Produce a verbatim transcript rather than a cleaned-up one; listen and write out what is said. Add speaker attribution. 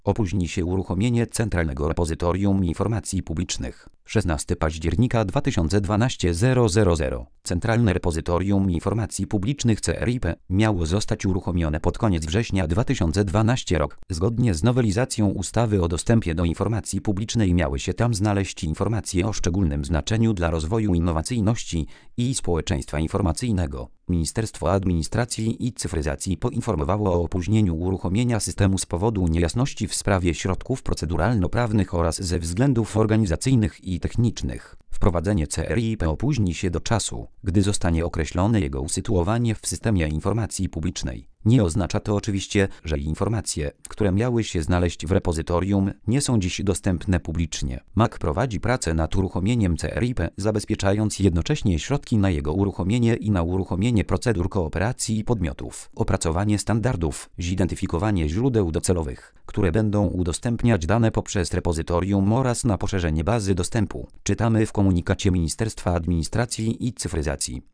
Speaker 1: Opóźni się uruchomienie Centralnego Repozytorium Informacji Publicznych. szesnastego października dwa tysiące dwunastego zero zero zero. Centralne Repozytorium Informacji Publicznych C R I P miało zostać uruchomione pod koniec września dwa tysiące dwunastego roku. Zgodnie z nowelizacją ustawy o dostępie do informacji publicznej miały się tam znaleźć informacje o szczególnym znaczeniu dla rozwoju innowacyjności i społeczeństwa informacyjnego. Ministerstwo Administracji i Cyfryzacji poinformowało o opóźnieniu uruchomienia systemu z powodu niejasności w sprawie środków proceduralno-prawnych oraz ze względów organizacyjnych i technicznych. Wprowadzenie C R I P opóźni się do czasu, gdy zostanie określone jego usytuowanie w systemie informacji publicznej. Nie oznacza to oczywiście, że informacje, które miały się znaleźć w repozytorium, nie są dziś dostępne publicznie. M A C prowadzi pracę nad uruchomieniem C R I P, zabezpieczając jednocześnie środki na jego uruchomienie i na uruchomienie procedur kooperacji podmiotów, opracowanie standardów, zidentyfikowanie źródeł docelowych, które będą udostępniać dane poprzez repozytorium oraz na poszerzenie bazy dostępu. Czytamy w komunikacie Ministerstwa Administracji i Cyfryzacji.